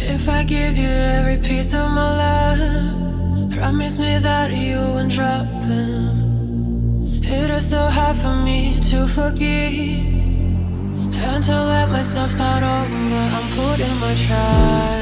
If I give you every piece of my love, promise me that you won't drop him. It is so hard for me to forgive and to let myself start over. I'm putting my try.